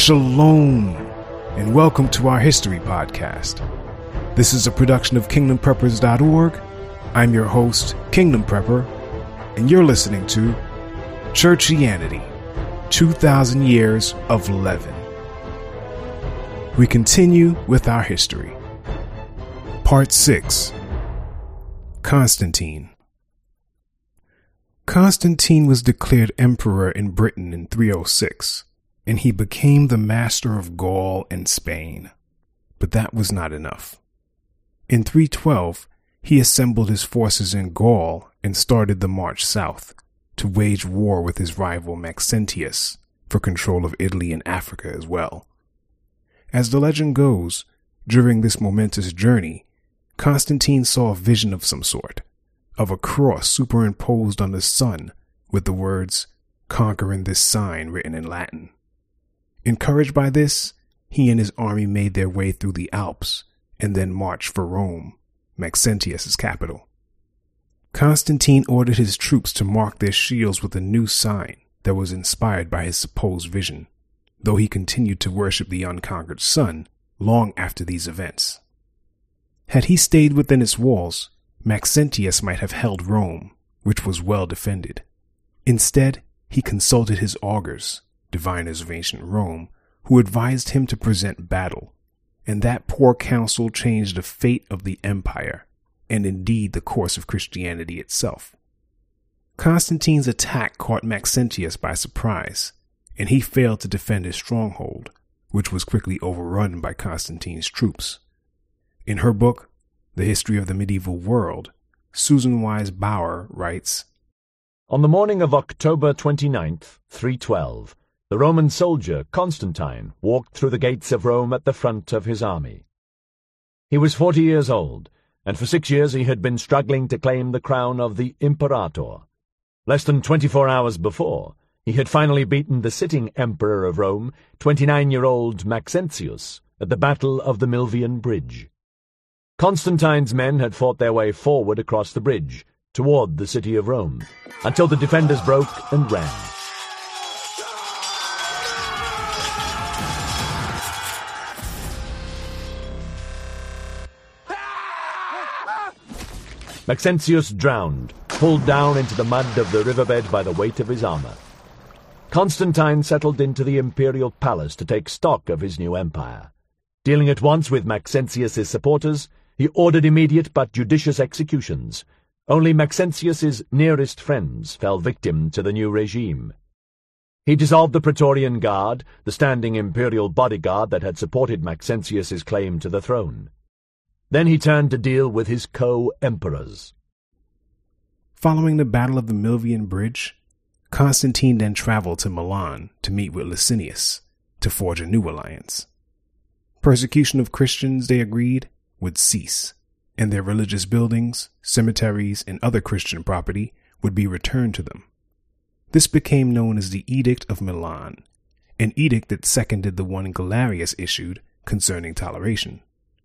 Shalom, and welcome to our History Podcast. This is a production of KingdomPreppers.org. I'm your host, Kingdom Prepper, and you're listening to Churchianity, 2,000 Years of Leaven. We continue with our history. Part 6. Constantine. Constantine was declared emperor in Britain in 306, and he became the master of Gaul and Spain. But that was not enough. In 312, he assembled his forces in Gaul and started the march south to wage war with his rival Maxentius for control of Italy and Africa as well. As the legend goes, during this momentous journey, Constantine saw a vision of some sort, of a cross superimposed on the sun with the words, "Conquer in this sign," written in Latin. Encouraged by this, he and his army made their way through the Alps and then marched for Rome, Maxentius' capital. Constantine ordered his troops to mark their shields with a new sign that was inspired by his supposed vision, though he continued to worship the unconquered sun long after these events. Had he stayed within its walls, Maxentius might have held Rome, which was well defended. Instead, he consulted his augurs, diviners of ancient Rome, who advised him to present battle, and that poor counsel changed the fate of the empire, and indeed the course of Christianity itself. Constantine's attack caught Maxentius by surprise, and he failed to defend his stronghold, which was quickly overrun by Constantine's troops. In her book, The History of the Medieval World, Susan Wise Bauer writes, "On the morning of October 29th, 312, the Roman soldier Constantine walked through the gates of Rome at the front of his army. He was 40 years old, and for 6 years he had been struggling to claim the crown of the Imperator. Less than 24 hours before, he had finally beaten the sitting emperor of Rome, 29-year-old Maxentius, at the Battle of the Milvian Bridge. Constantine's men had fought their way forward across the bridge, toward the city of Rome, until the defenders broke and ran. Maxentius drowned, pulled down into the mud of the riverbed by the weight of his armor. Constantine settled into the imperial palace to take stock of his new empire. Dealing at once with Maxentius' supporters, he ordered immediate but judicious executions. Only Maxentius' nearest friends fell victim to the new regime. He dissolved the Praetorian Guard, the standing imperial bodyguard that had supported Maxentius' claim to the throne. Then he turned to deal with his co-emperors. Following the Battle of the Milvian Bridge, Constantine then traveled to Milan to meet with Licinius to forge a new alliance. Persecution of Christians, they agreed, would cease, and their religious buildings, cemeteries, and other Christian property would be returned to them. This became known as the Edict of Milan, an edict that seconded the one Galerius issued concerning toleration.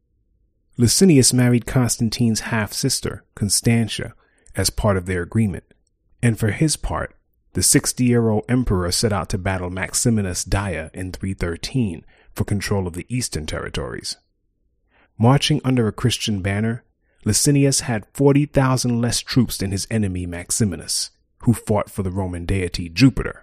Licinius married Constantine's half-sister, Constantia, as part of their agreement, and for his part, the 60-year-old emperor set out to battle Maximinus Daia in 313 for control of the eastern territories. Marching under a Christian banner, Licinius had 40,000 less troops than his enemy Maximinus, who fought for the Roman deity Jupiter.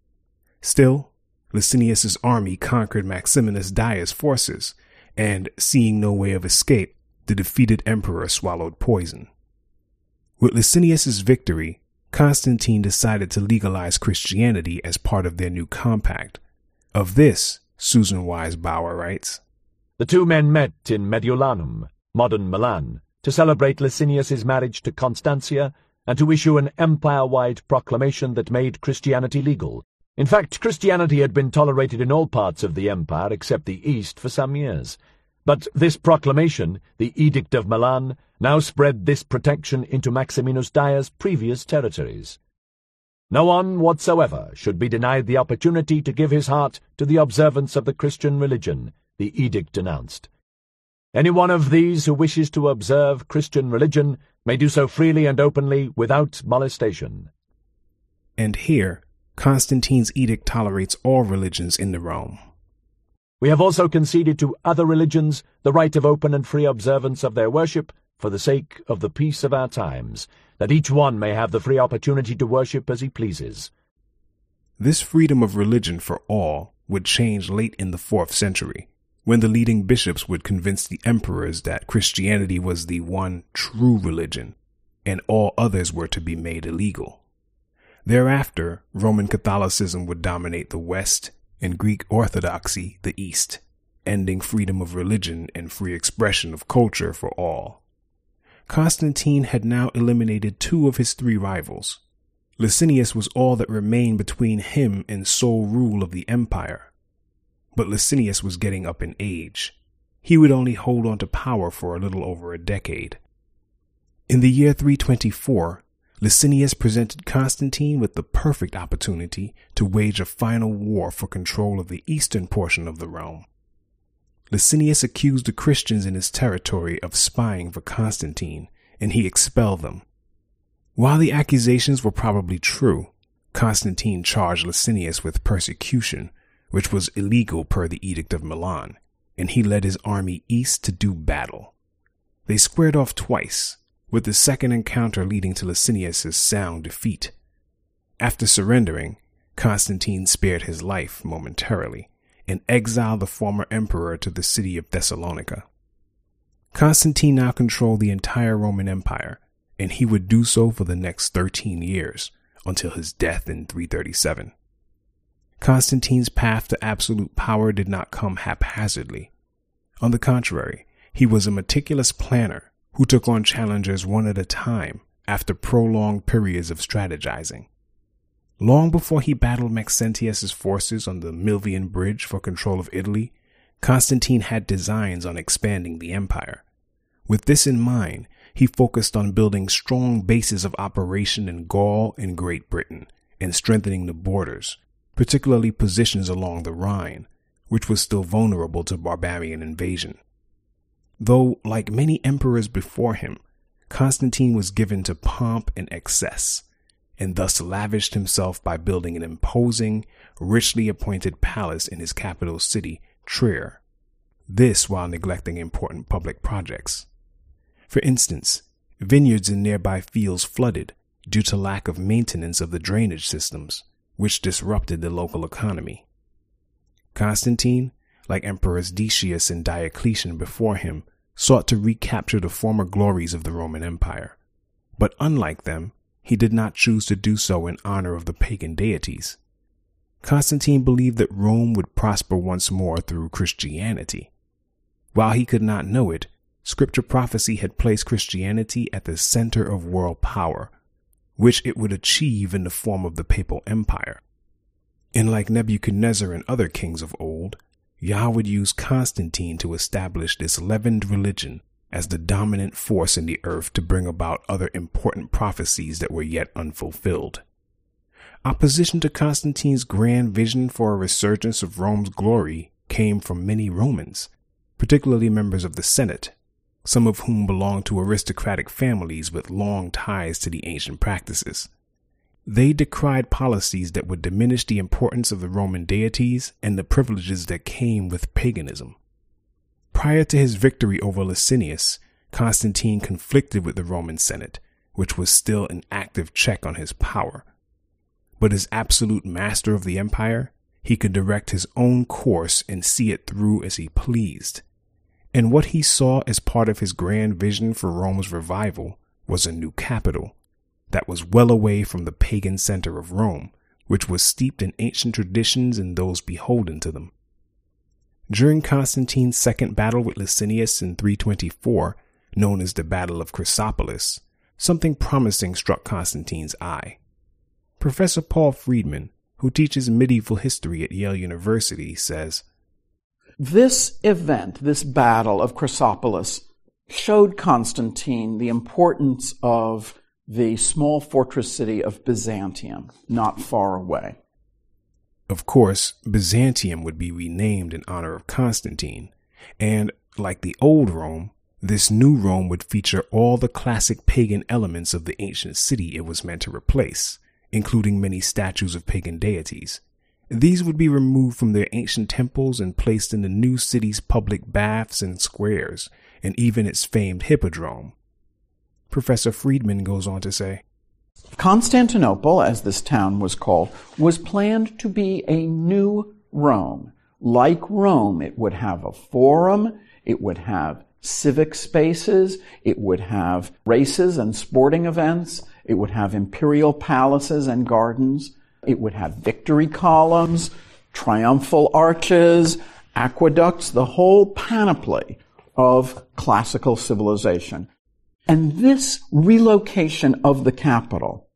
Still, Licinius' army conquered Maximinus Daia's forces, and, seeing no way of escape, the defeated emperor swallowed poison. With Licinius' victory, Constantine decided to legalize Christianity as part of their new compact. Of this, Susan Wise Bauer writes, "The two men met in Mediolanum, modern Milan, to celebrate Licinius' marriage to Constantia and to issue an empire-wide proclamation that made Christianity legal. In fact, Christianity had been tolerated in all parts of the empire except the East for some years. But this proclamation, the Edict of Milan, now spread this protection into Maximinus Daia's previous territories. No one whatsoever should be denied the opportunity to give his heart to the observance of the Christian religion, the edict announced. Any one of these who wishes to observe Christian religion may do so freely and openly without molestation." And here, Constantine's edict tolerates all religions in the realm. We have also conceded to other religions the right of open and free observance of their worship for the sake of the peace of our times, that each one may have the free opportunity to worship as he pleases. This freedom of religion for all would change late in the 4th century, when the leading bishops would convince the emperors that Christianity was the one true religion, and all others were to be made illegal. Thereafter, Roman Catholicism would dominate the West and Greek Orthodoxy the East, ending freedom of religion and free expression of culture for all. Constantine had now eliminated 2 of his 3 rivals. Licinius was all that remained between him and sole rule of the empire. But Licinius was getting up in age. He would only hold on to power for a little over a decade. In the year 324, Licinius presented Constantine with the perfect opportunity to wage a final war for control of the eastern portion of the realm. Licinius accused the Christians in his territory of spying for Constantine, and he expelled them. While the accusations were probably true, Constantine charged Licinius with persecution, which was illegal per the Edict of Milan, and he led his army east to do battle. They squared off twice, with the second encounter leading to Licinius' sound defeat. After surrendering, Constantine spared his life momentarily and exiled the former emperor to the city of Thessalonica. Constantine now controlled the entire Roman Empire, and he would do so for the next 13 years, until his death in 337. Constantine's path to absolute power did not come haphazardly. On the contrary, he was a meticulous planner who took on challengers one at a time after prolonged periods of strategizing. Long before he battled Maxentius's forces on the Milvian Bridge for control of Italy, Constantine had designs on expanding the empire. With this in mind, he focused on building strong bases of operation in Gaul and Great Britain and strengthening the borders, particularly positions along the Rhine, which was still vulnerable to barbarian invasion. Though, like many emperors before him, Constantine was given to pomp and excess, and thus lavished himself by building an imposing, richly appointed palace in his capital city, Trier. This while neglecting important public projects. For instance, vineyards in nearby fields flooded due to lack of maintenance of the drainage systems, which disrupted the local economy. Constantine, like Emperors Decius and Diocletian before him, sought to recapture the former glories of the Roman Empire. But unlike them, he did not choose to do so in honor of the pagan deities. Constantine believed that Rome would prosper once more through Christianity. While he could not know it, scripture prophecy had placed Christianity at the center of world power, which it would achieve in the form of the papal empire. And like Nebuchadnezzar and other kings of old, Yah would use Constantine to establish this leavened religion as the dominant force in the earth to bring about other important prophecies that were yet unfulfilled. Opposition to Constantine's grand vision for a resurgence of Rome's glory came from many Romans, particularly members of the Senate, some of whom belonged to aristocratic families with long ties to the ancient practices. They decried policies that would diminish the importance of the Roman deities and the privileges that came with paganism. Prior to his victory over Licinius, Constantine conflicted with the Roman Senate, which was still an active check on his power. But as absolute master of the empire, he could direct his own course and see it through as he pleased. And what he saw as part of his grand vision for Rome's revival was a new capital that was well away from the pagan center of Rome, which was steeped in ancient traditions and those beholden to them. During Constantine's second battle with Licinius in 324, known as the Battle of Chrysopolis, something promising struck Constantine's eye. Professor Paul Friedman, who teaches medieval history at Yale University, says, "This event, this battle of Chrysopolis, showed Constantine the importance of the small fortress city of Byzantium, not far away." Of course, Byzantium would be renamed in honor of Constantine, and, like the old Rome, this new Rome would feature all the classic pagan elements of the ancient city it was meant to replace, including many statues of pagan deities, These would be removed from their ancient temples and placed in the new city's public baths and squares, and even its famed hippodrome. Professor Friedman goes on to say, Constantinople, as this town was called, was planned to be a new Rome. Like Rome, it would have a forum, it would have civic spaces, it would have races and sporting events, it would have imperial palaces and gardens, it would have victory columns, triumphal arches, aqueducts, the whole panoply of classical civilization. And this relocation of the capital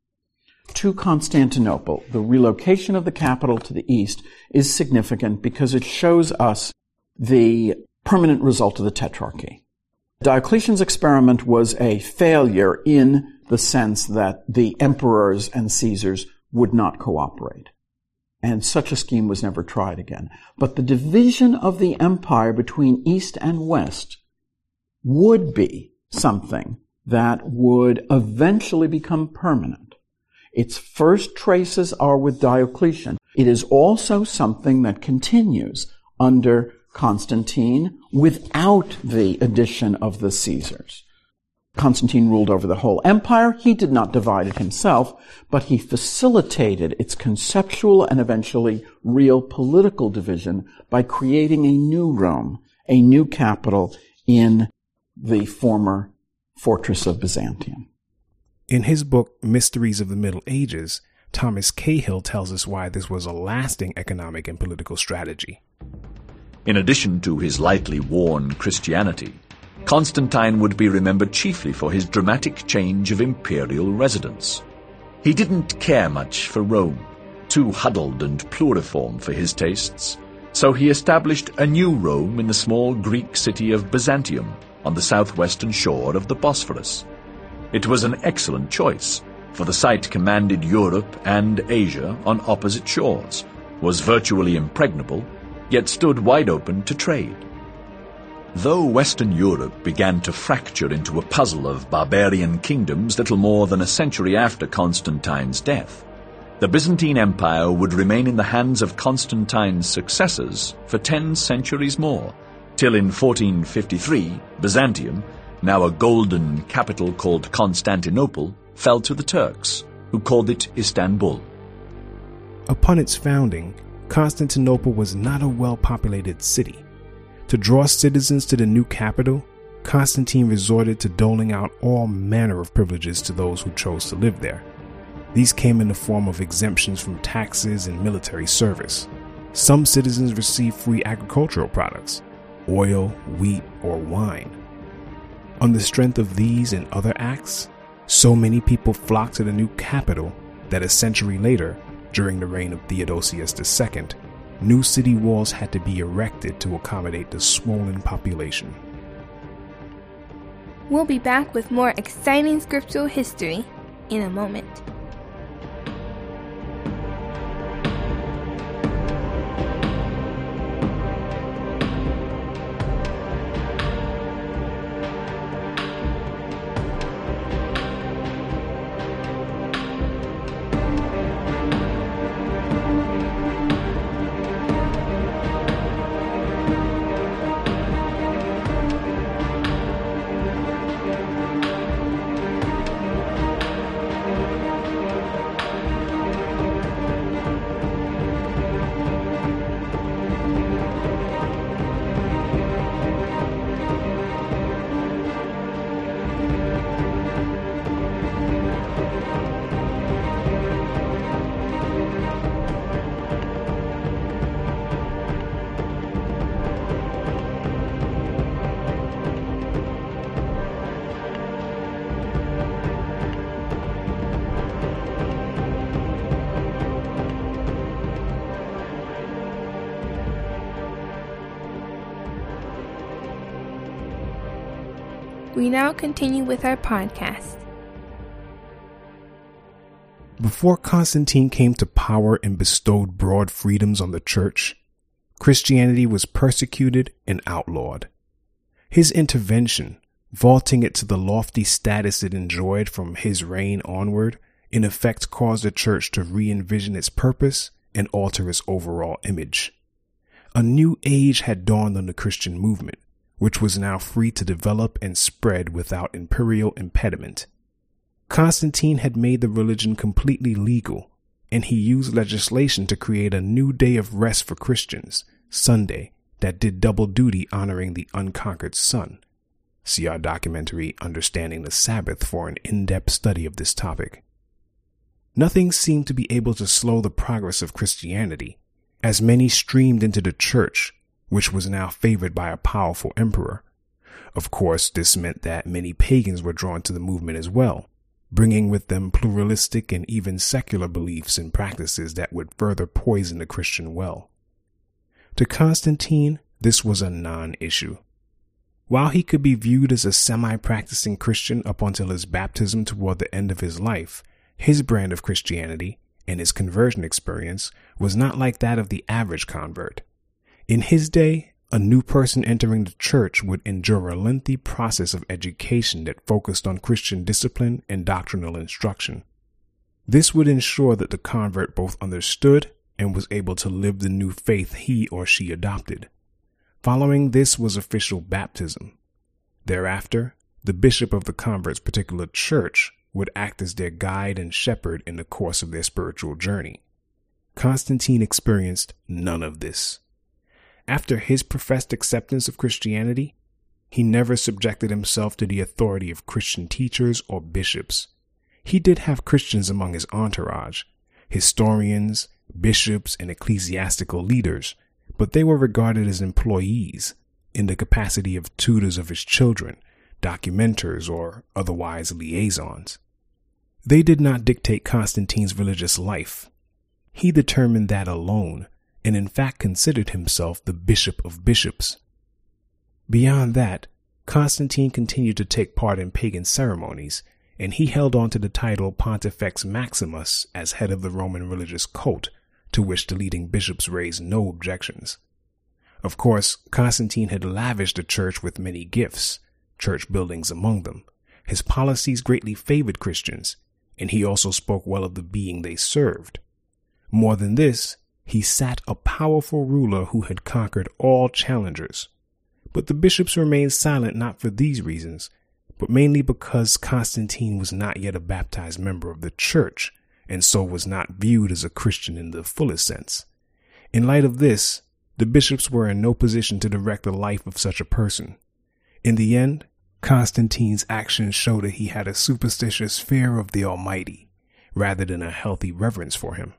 to Constantinople, the relocation of the capital to the east, is significant because it shows us the permanent result of the Tetrarchy. Diocletian's experiment was a failure in the sense that the emperors and Caesars would not cooperate. And such a scheme was never tried again. But the division of the empire between East and West would be something that would eventually become permanent. Its first traces are with Diocletian. It is also something that continues under Constantine without the addition of the Caesars. Constantine ruled over the whole empire. He did not divide it himself, but he facilitated its conceptual and eventually real political division by creating a new Rome, a new capital in the former fortress of Byzantium. In his book, Mysteries of the Middle Ages, Thomas Cahill tells us why this was a lasting economic and political strategy. In addition to his lightly worn Christianity, Constantine would be remembered chiefly for his dramatic change of imperial residence. He didn't care much for Rome, too huddled and pluriform for his tastes, so he established a new Rome in the small Greek city of Byzantium on the southwestern shore of the Bosphorus. It was an excellent choice, for the site commanded Europe and Asia on opposite shores, was virtually impregnable, yet stood wide open to trade. Though Western Europe began to fracture into a puzzle of barbarian kingdoms little more than a century after Constantine's death, the Byzantine Empire would remain in the hands of Constantine's successors for 10 centuries more, till in 1453 Byzantium, now a golden capital called Constantinople, fell to the Turks, who called it Istanbul. Upon its founding, Constantinople was not a well-populated city. To draw citizens to the new capital, Constantine resorted to doling out all manner of privileges to those who chose to live there. These came in the form of exemptions from taxes and military service. Some citizens received free agricultural products, oil, wheat, or wine. On the strength of these and other acts, so many people flocked to the new capital that a century later, during the reign of Theodosius II, new city walls had to be erected to accommodate the swollen population. We'll be back with more exciting scriptural history in a moment. We now continue with our podcast. Before Constantine came to power and bestowed broad freedoms on the church, Christianity was persecuted and outlawed. His intervention, vaulting it to the lofty status it enjoyed from his reign onward, in effect caused the church to re-envision its purpose and alter its overall image. A new age had dawned on the Christian movement, which was now free to develop and spread without imperial impediment. Constantine had made the religion completely legal, and he used legislation to create a new day of rest for Christians, Sunday, that did double duty honoring the unconquered sun. See our documentary Understanding the Sabbath for an in-depth study of this topic. Nothing seemed to be able to slow the progress of Christianity, as many streamed into the church, which was now favored by a powerful emperor. Of course, this meant that many pagans were drawn to the movement as well, bringing with them pluralistic and even secular beliefs and practices that would further poison the Christian well. To Constantine, this was a non-issue. While he could be viewed as a semi-practicing Christian up until his baptism toward the end of his life, his brand of Christianity and his conversion experience was not like that of the average convert. In his day, a new person entering the church would endure a lengthy process of education that focused on Christian discipline and doctrinal instruction. This would ensure that the convert both understood and was able to live the new faith he or she adopted. Following this was official baptism. Thereafter, the bishop of the convert's particular church would act as their guide and shepherd in the course of their spiritual journey. Constantine experienced none of this. After his professed acceptance of Christianity, he never subjected himself to the authority of Christian teachers or bishops. He did have Christians among his entourage, historians, bishops, and ecclesiastical leaders, but they were regarded as employees in the capacity of tutors of his children, documenters, or otherwise liaisons. They did not dictate Constantine's religious life. He determined that alone, and in fact considered himself the bishop of bishops. Beyond that, Constantine continued to take part in pagan ceremonies, and he held on to the title Pontifex Maximus as head of the Roman religious cult, to which the leading bishops raised no objections. Of course, Constantine had lavished the church with many gifts, church buildings among them. His policies greatly favored Christians, and he also spoke well of the being they served. More than this, he sat a powerful ruler who had conquered all challengers. But the bishops remained silent not for these reasons, but mainly because Constantine was not yet a baptized member of the church, and so was not viewed as a Christian in the fullest sense. In light of this, the bishops were in no position to direct the life of such a person. In the end, Constantine's actions showed that he had a superstitious fear of the Almighty, rather than a healthy reverence for him.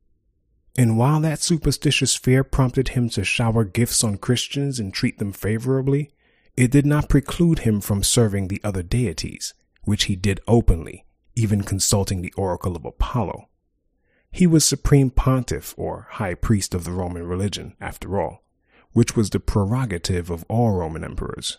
And while that superstitious fear prompted him to shower gifts on Christians and treat them favorably, it did not preclude him from serving the other deities, which he did openly, even consulting the oracle of Apollo. He was supreme pontiff or high priest of the Roman religion, after all, which was the prerogative of all Roman emperors.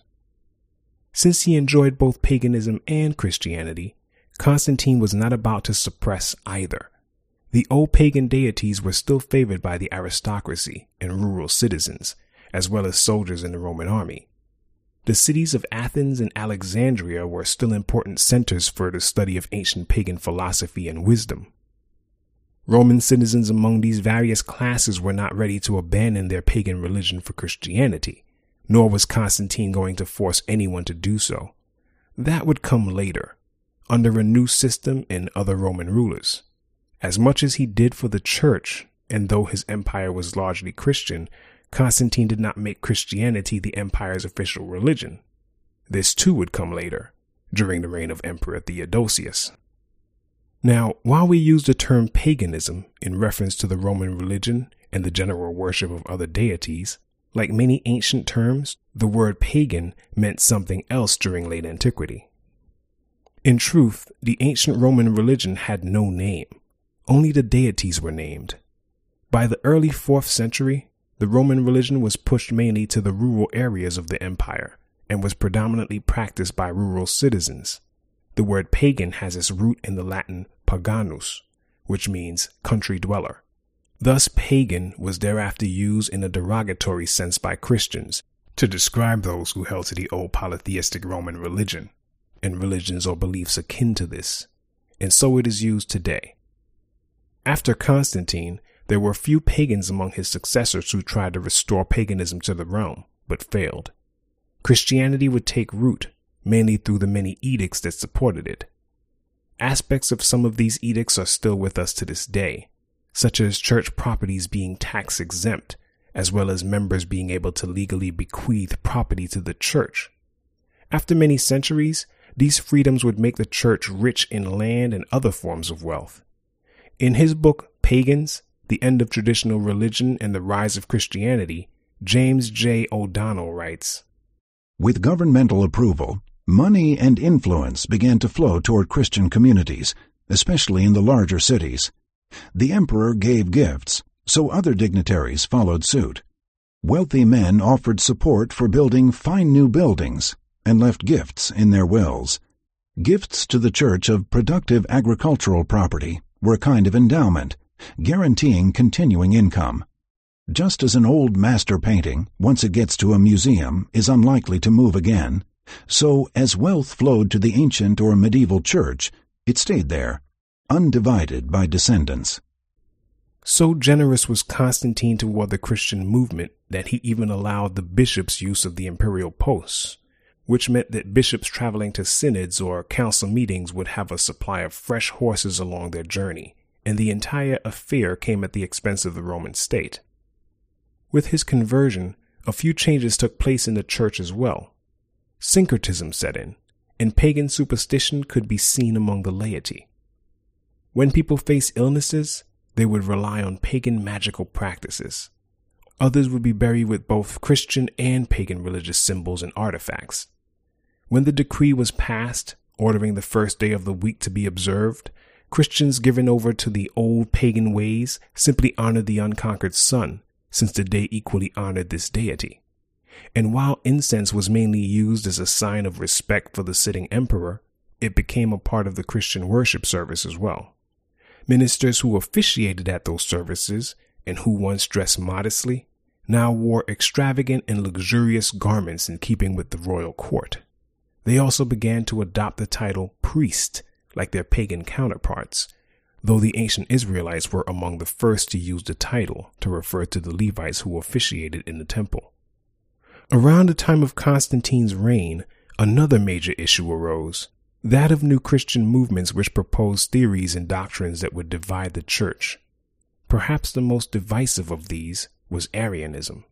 Since he enjoyed both paganism and Christianity, Constantine was not about to suppress either. The old pagan deities were still favored by the aristocracy and rural citizens, as well as soldiers in the Roman army. The cities of Athens and Alexandria were still important centers for the study of ancient pagan philosophy and wisdom. Roman citizens among these various classes were not ready to abandon their pagan religion for Christianity, nor was Constantine going to force anyone to do so. That would come later, under a new system and other Roman rulers. As much as he did for the church, and though his empire was largely Christian, Constantine did not make Christianity the empire's official religion. This too would come later, during the reign of Emperor Theodosius. Now, while we use the term paganism in reference to the Roman religion and the general worship of other deities, like many ancient terms, the word pagan meant something else during late antiquity. In truth, the ancient Roman religion had no name. Only the deities were named. By the early 4th century, the Roman religion was pushed mainly to the rural areas of the empire and was predominantly practiced by rural citizens. The word pagan has its root in the Latin paganus, which means country dweller. Thus, pagan was thereafter used in a derogatory sense by Christians to describe those who held to the old polytheistic Roman religion and religions or beliefs akin to this, and so it is used today. After Constantine, There were few pagans among his successors who tried to restore paganism to the realm, but failed. Christianity would take root, mainly through the many edicts that supported it. Aspects of some of these edicts are still with us to this day, such as church properties being tax exempt, as well as members being able to legally bequeath property to the church. After many centuries, these freedoms would make the church rich in land and other forms of wealth. In his book, Pagans, The End of Traditional Religion and the Rise of Christianity, James J. O'Donnell writes, "With governmental approval, money and influence began to flow toward Christian communities, especially in the larger cities. The emperor gave gifts, so other dignitaries followed suit. Wealthy men offered support for building fine new buildings and left gifts in their wills. Gifts to the church of productive agricultural property were a kind of endowment, guaranteeing continuing income. Just as an old master painting, once it gets to a museum, is unlikely to move again, so as wealth flowed to the ancient or medieval church, it stayed there, undivided by descendants." So generous was Constantine toward the Christian movement that he even allowed the bishops use of the imperial posts, which meant that bishops traveling to synods or council meetings would have a supply of fresh horses along their journey, and the entire affair came at the expense of the Roman state. With his conversion, a few changes took place in the church as well. Syncretism set in, and pagan superstition could be seen among the laity. When people faced illnesses, they would rely on pagan magical practices. Others would be buried with both Christian and pagan religious symbols and artifacts. When the decree was passed, ordering the first day of the week to be observed, Christians given over to the old pagan ways simply honored the unconquered sun, since the day equally honored this deity. And while incense was mainly used as a sign of respect for the sitting emperor, it became a part of the Christian worship service as well. Ministers who officiated at those services, and who once dressed modestly, now wore extravagant and luxurious garments in keeping with the royal court. They also began to adopt the title priest, like their pagan counterparts, though the ancient Israelites were among the first to use the title to refer to the Levites who officiated in the temple. Around the time of Constantine's reign, another major issue arose, that of new Christian movements which proposed theories and doctrines that would divide the church. Perhaps the most divisive of these was Arianism.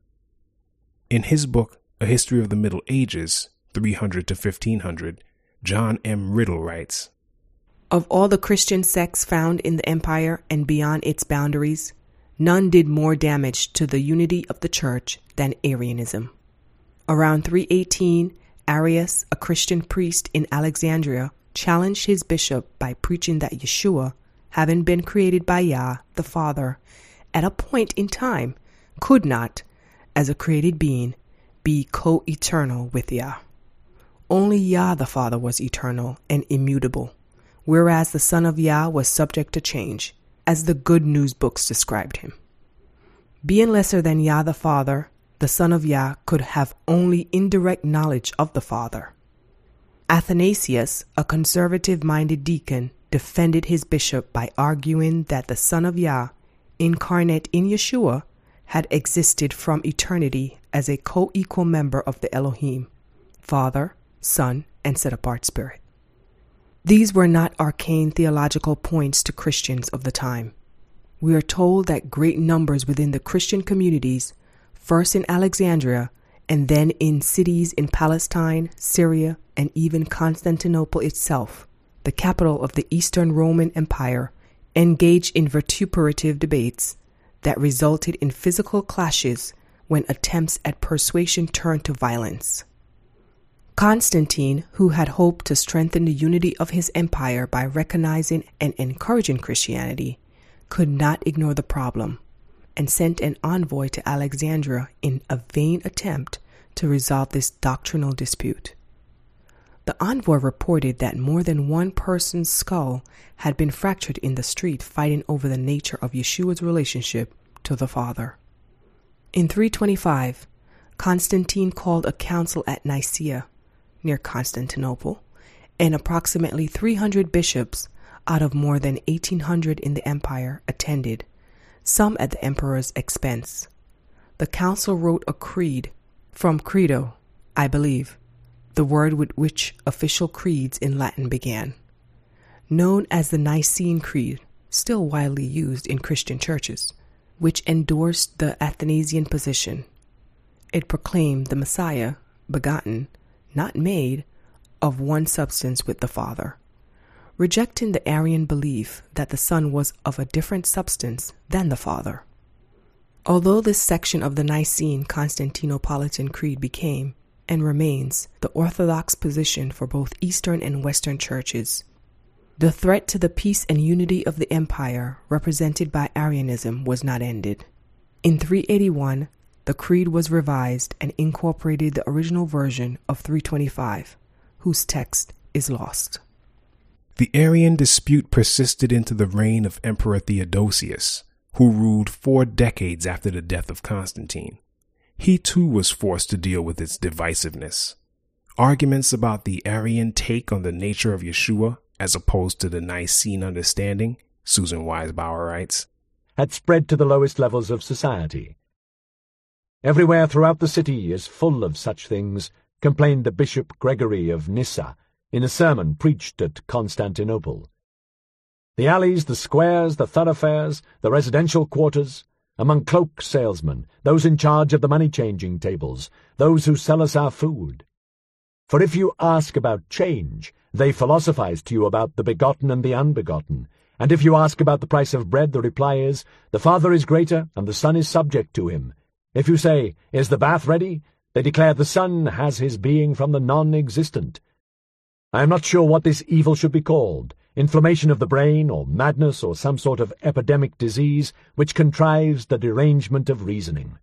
In his book, A History of the Middle Ages, 300 to 1500, John M. Riddle writes, "Of all the Christian sects found in the empire and beyond its boundaries, none did more damage to the unity of the church than Arianism. Around 318, Arius, a Christian priest in Alexandria, challenged his bishop by preaching that Yeshua, having been created by Yah, the Father, at a point in time, could not, as a created being, be co-eternal with Yah. Only Yah the Father was eternal and immutable, whereas the Son of Yah was subject to change, as the Good News books described him. Being lesser than Yah the Father, the Son of Yah could have only indirect knowledge of the Father. Athanasius, a conservative-minded deacon, defended his bishop by arguing that the Son of Yah, incarnate in Yeshua, had existed from eternity as a co-equal member of the Elohim, Father, Son, and set-apart Spirit. These were not arcane theological points to Christians of the time. We are told that great numbers within the Christian communities, first in Alexandria and then in cities in Palestine, Syria, and even Constantinople itself, the capital of the Eastern Roman Empire, engaged in vituperative debates that resulted in physical clashes when attempts at persuasion turned to violence. Constantine, who had hoped to strengthen the unity of his empire by recognizing and encouraging Christianity, could not ignore the problem and sent an envoy to Alexandria in a vain attempt to resolve this doctrinal dispute. The envoy reported that more than one person's skull had been fractured in the street fighting over the nature of Yeshua's relationship to the Father. In 325, Constantine called a council at Nicaea, near Constantinople, and approximately 300 bishops out of more than 1,800 in the empire attended, some at the emperor's expense. The council wrote a creed, from credo, I believe, the word with which official creeds in Latin began, known as the Nicene Creed, still widely used in Christian churches, which endorsed the Athanasian position. It proclaimed the Messiah, begotten, not made, of one substance with the Father, rejecting the Arian belief that the Son was of a different substance than the Father. Although this section of the Nicene Constantinopolitan Creed became, and remains, the orthodox position for both Eastern and Western churches, the threat to the peace and unity of the empire represented by Arianism was not ended. In 381, the creed was revised and incorporated the original version of 325, whose text is lost. The Arian dispute persisted into the reign of Emperor Theodosius, who ruled 4 decades after the death of Constantine. He too was forced to deal with its divisiveness. Arguments about the Arian take on the nature of Yeshua, as opposed to the Nicene understanding, Susan Weisbauer writes, had spread to the lowest levels of society. Everywhere throughout the city is full of such things, complained the Bishop Gregory of Nyssa in a sermon preached at Constantinople. The alleys, the squares, the thoroughfares, the residential quarters, among cloak salesmen, those in charge of the money-changing tables, those who sell us our food. For if you ask about change, they philosophize to you about the begotten and the unbegotten, and if you ask about the price of bread, the reply is, the Father is greater, and the Son is subject to him. If you say, is the bath ready? They declare the Son has his being from the non-existent. I am not sure what this evil should be called, inflammation of the brain, or madness, or some sort of epidemic disease which contrives the derangement of reasoning.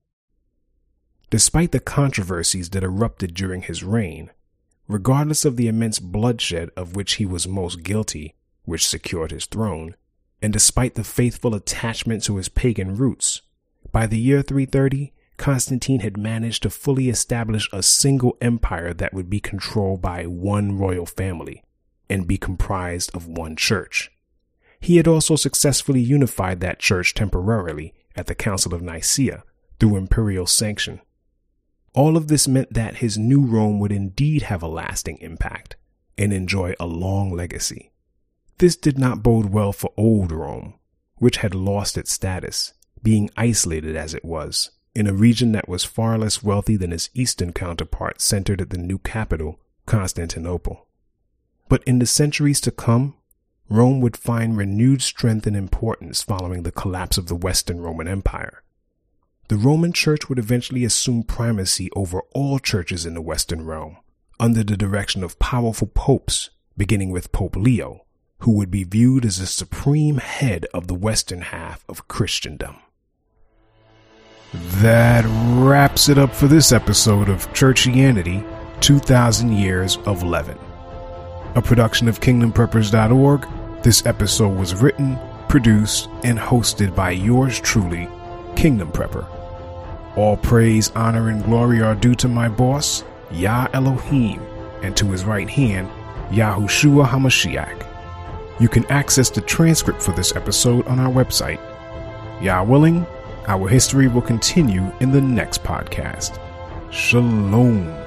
Despite the controversies that erupted during his reign, regardless of the immense bloodshed of which he was most guilty, which secured his throne, and despite the faithful attachment to his pagan roots, by the year 330, Constantine had managed to fully establish a single empire that would be controlled by one royal family and be comprised of one church. He had also successfully unified that church temporarily at the Council of Nicaea through imperial sanction. All of this meant that his new Rome would indeed have a lasting impact and enjoy a long legacy. This did not bode well for old Rome, which had lost its status, being isolated as it was, in a region that was far less wealthy than its eastern counterpart centered at the new capital, Constantinople. But in the centuries to come, Rome would find renewed strength and importance following the collapse of the Western Roman Empire. The Roman Church would eventually assume primacy over all churches in the Western realm, under the direction of powerful popes, beginning with Pope Leo, who would be viewed as the supreme head of the western half of Christendom. That wraps it up for this episode of Churchianity, 2,000 Years of Leaven. A production of KingdomPreppers.org, this episode was written, produced, and hosted by yours truly, Kingdom Prepper. All praise, honor, and glory are due to my boss, Yah Elohim, and to his right hand, Yahushua HaMashiach. You can access the transcript for this episode on our website. Yah willing, our history will continue in the next podcast. Shalom.